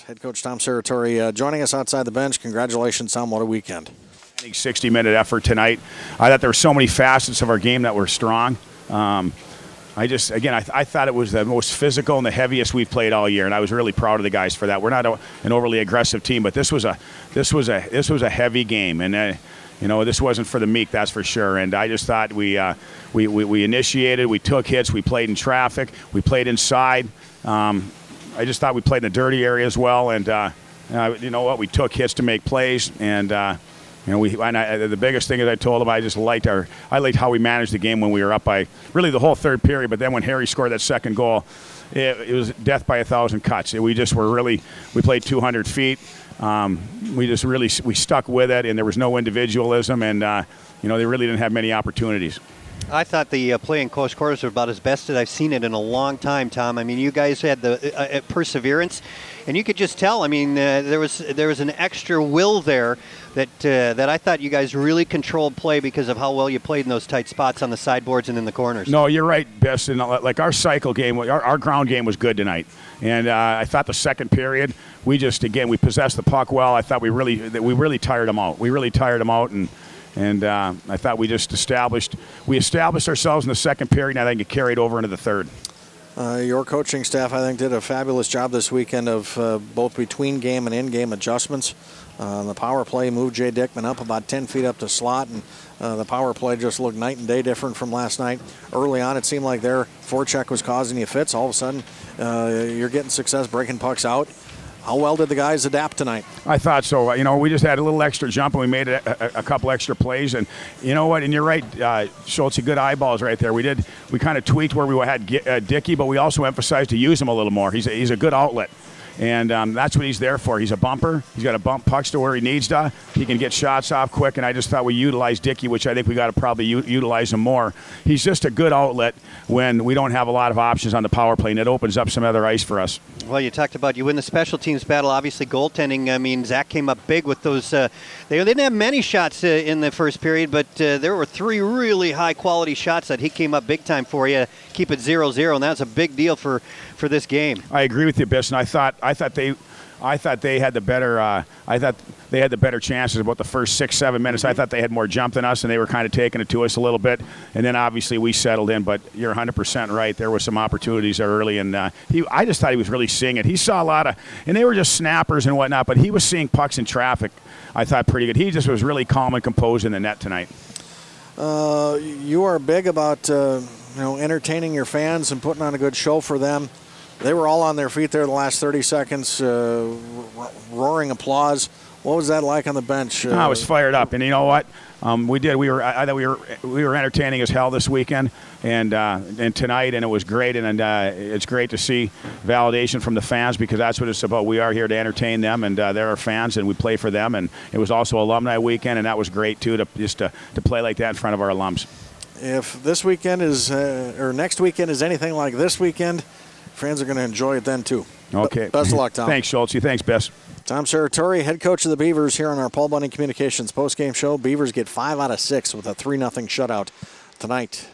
Head coach Tom Serratore joining us outside the bench. Congratulations, Tom. What a weekend. 60-minute effort tonight. I thought there were so many facets of our game that were strong. I thought it was the most physical and the heaviest we've played all year, and I was really proud of the guys for that. We're not an overly aggressive team, but this was a heavy game, and this wasn't for the meek, that's for sure. And I just thought we initiated, we took hits, we played in traffic, we played inside. I just thought we played in the dirty area as well, and we took hits to make plays, and the biggest thing is I told him I liked how we managed the game when we were up by really the whole third period, but then when Harry scored that second goal, it was death by 1,000 cuts. We played 200 feet. We stuck with it, and there was no individualism, and they really didn't have many opportunities. I thought the play in close quarters was about as best as I've seen it in a long time, Tom. I mean, you guys had the perseverance, and you could just tell. I mean, there was an extra will there that I thought you guys really controlled play because of how well you played in those tight spots on the sideboards and in the corners. No, you're right, Bess. And like our cycle game, our ground game was good tonight, and I thought the second period we possessed the puck well. I thought we really tired them out. And I thought we established ourselves in the second period, and I think it carried over into the third. Your coaching staff, I think, did a fabulous job this weekend of both between game and in-game adjustments. The power play moved Jay Dickman up about 10 feet up to slot, and the power play just looked night and day different from last night. Early on, it seemed like their forecheck was causing you fits. All of a sudden, you're getting success breaking pucks out. How well did the guys adapt tonight? I thought so. We just had a little extra jump, and we made a couple extra plays. And you know what? And you're right, Schultz, good eyeballs right there. We kind of tweaked where we had Dickey, but we also emphasized to use him a little more. He's a good outlet. And that's what he's there for. He's a bumper. He's got to bump pucks to where he needs to. He can get shots off quick, and I just thought we utilized Dickey, which I think we got to probably utilize him more. He's just a good outlet when we don't have a lot of options on the power play, and it opens up some other ice for us. Well, you talked about you win the special teams battle. Obviously, goaltending. I mean, Zach came up big with those. They didn't have many shots in the first period, but there were 3 really high-quality shots that he came up big time for you. Keep it 0-0, and that's a big deal for this game. I agree with you, Biss, and I thought they had the better chances about the first 6-7 minutes. I thought they had more jump than us, and they were kind of taking it to us a little bit. And then obviously we settled in. But you're 100% right. There were some opportunities there early, and I just thought he was really seeing it. He saw a lot of, and they were just snappers and whatnot. But he was seeing pucks in traffic. I thought pretty good. He just was really calm and composed in the net tonight. You are big about entertaining your fans and putting on a good show for them. They were all on their feet there the last 30 seconds, roaring applause. What was that like on the bench? I was fired up, and you know what? I thought we were entertaining as hell this weekend, and tonight, and it was great. And it's great to see validation from the fans because that's what it's about. We are here to entertain them, and they're our fans, and we play for them. And it was also alumni weekend, and that was great too to play like that in front of our alums. If this weekend or next weekend is anything like this weekend, fans are going to enjoy it then, too. Okay. Best of luck, Tom. Thanks, Schultz. Thanks, Bess. Tom Serratore, head coach of the Beavers here on our Paul Bunyan Communications postgame show. Beavers get 5 out of 6 with a 3-0 shutout tonight.